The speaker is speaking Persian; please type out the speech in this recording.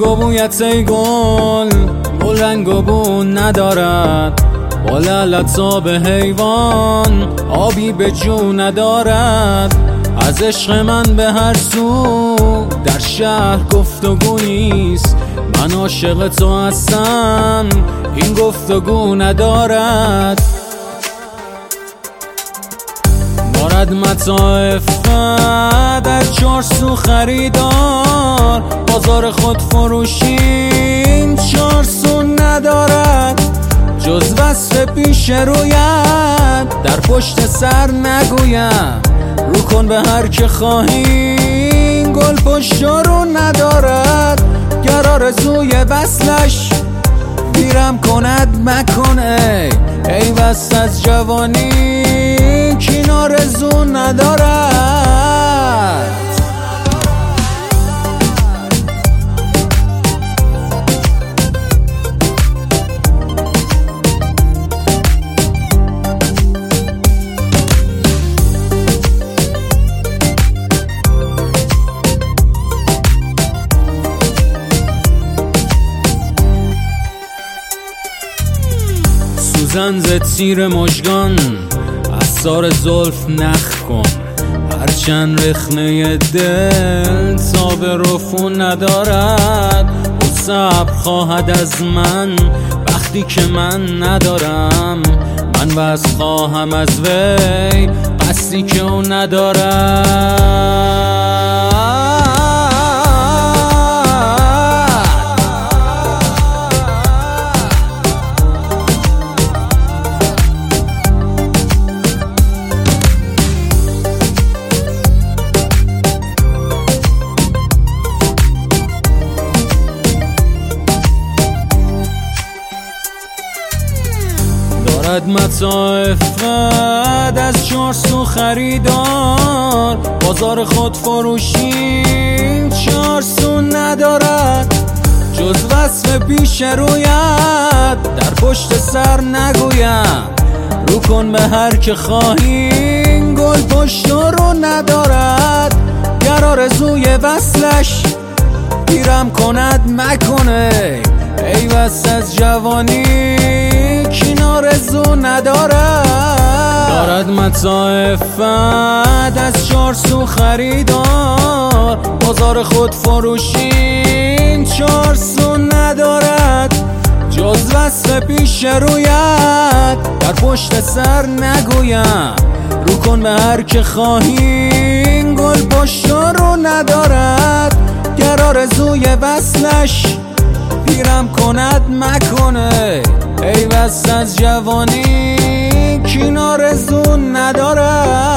و بویت ای گل رنگ و بو ندارد، با لعلت آب حیوان آبی به جو ندارد. از عشق من به هر سو در شهر گفتگو نیست، من عاشق تو هستم این گفتگو ندارد. دارد متاع افت در 4 سو خریدار، بازار خود فروشین 4 سو ندارد. جز وصف پیش رویت در پشت سر نگویم، رو کن به هر که خواهی گل پشت رو ندارد. گر آرزوی وصلش پیرم کند مکنه، ای بس از جوانی کین آرزو ندارد. سوزن ز تیر مژگان از سار زلف نخ کن، هرچند رخنه دل تاب رفو ندارد. او صبر خواهد از من وقتی که من ندارم، من بس خواهم از وی قصدی که او ندارد. دارد متاع افت از 4 سو خریدار، بازار خود فروشین 4 سو ندارد. جز وصف پیش رویت در پشت سر نگویم، رو کن به هر که خواهی گل پشت رو ندارد. گر آرزوی وصلش پیرم کند مکنه، ای بس از جوانی کین آرزو ندارد. دارد متاع افت از 4 سو خریدار، بازار خود فروشین 4 سو ندارد. جز وصف پیش رویت در پشت سر نگویم، رو کن به هر که خواهی گل پشت رو ندارد. گر آرزوی وصلش پیرم کند مکنه، ای بس از جوانی کین آرزو ندارد.